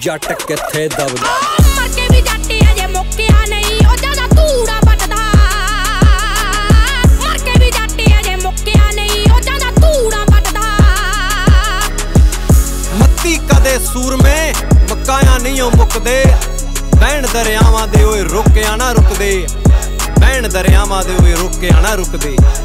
जट किथे दबदा मर के भी जट्टी अजे मुक्किया नहीं ओ ज्यादा धूड़ा बटदा मर के भी जट्टी अजे मुक्किया नहीं ओ ज्यादा धूड़ा बटदा मत्ती कदे सूर में मकाया नहीं ओ मुकदे बैन दरियावां दे ओए रुकिया ना रुकदे बैन दरियावां दे ओए रुकिया ना रुकदे